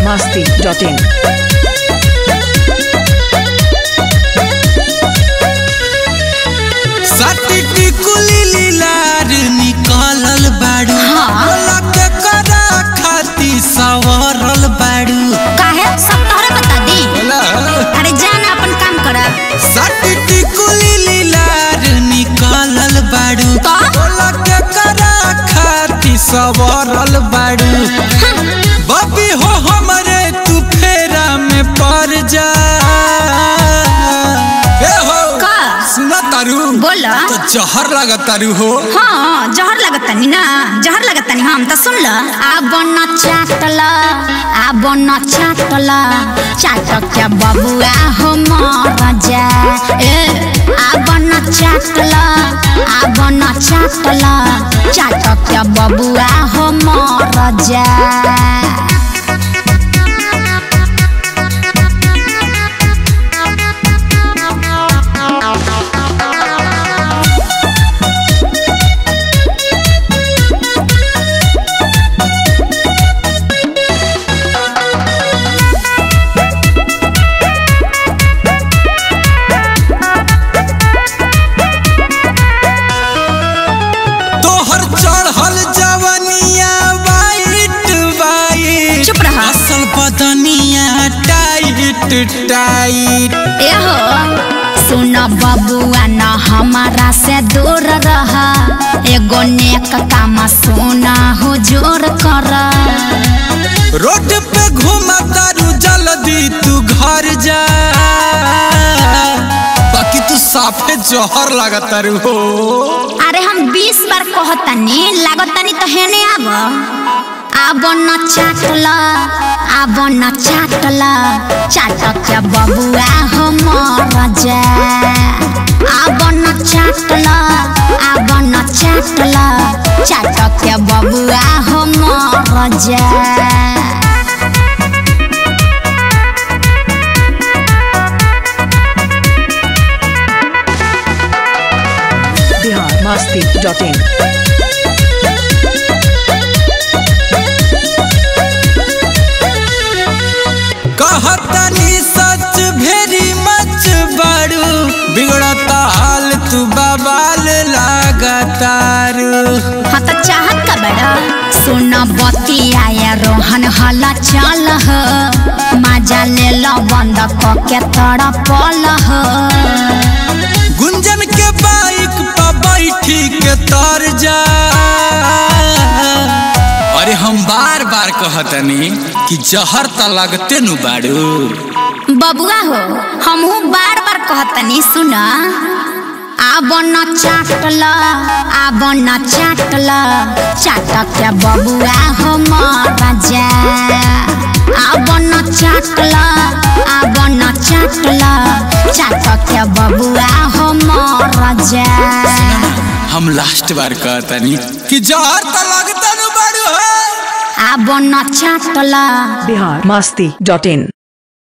biharmasti.in साटी टिकुली लीलार निकालल बाड़ू बोला के करा खाती सवरल बाड़ू काहे सब तोहरे बता दी। अरे जाना अपन काम करा। साटी टिकुली लीलार निकालल बाड़ू का? बोला के करा खाती सवरल बाड़ू बबी हो हमरे तू फेरा में पड़ जा का? सुना तारू बोला तो जहर लगा तारू हो हाँ जहर लगतनी ना जहर लगतनी हम तो सुन ल आब न चाटल चाटक के बबुआ हो मर जा आब न चाटल चाटक के बबुआ हो मर जा। टाइट एहो सुन बबुआ न हमारा से दूर रहा एगो नेक काम सुना हुजूर कर रोड पे घुमा तारू जल्दी तू घर जा बाकी तू साफे जहर लगा तारू हो। अरे हम 20 बार कहतनी लागतनी तो हेने आब न चाटल चाटक के बबुआ हो मर जा आब न चाटल चाटक के बबुआ हो मर जा। biharmasti.in कहतनी सच भेरी मच बारू बिगड़ता हाल तू बाबाल लगातारू हाँ तो चाहत का बड़ा सुन बतिया रोहन हला चल मजा ले लो बंद के तड़पल गुंजन के बाइक पर बैठी के तर जा अरे हम बार बार कहतनी कि जहर त लगते नु बाड़ू बबुआ हो हमहू बार बार कहतनी सुन आब न चाटल चाटक के बबुआ हो मर जा आब न चाटल चाटक के बबुआ हो मर जा। हम लास्ट बार कहतनी कि जहर त लगते नु बाड़ू आब न चाटल biharmasti.in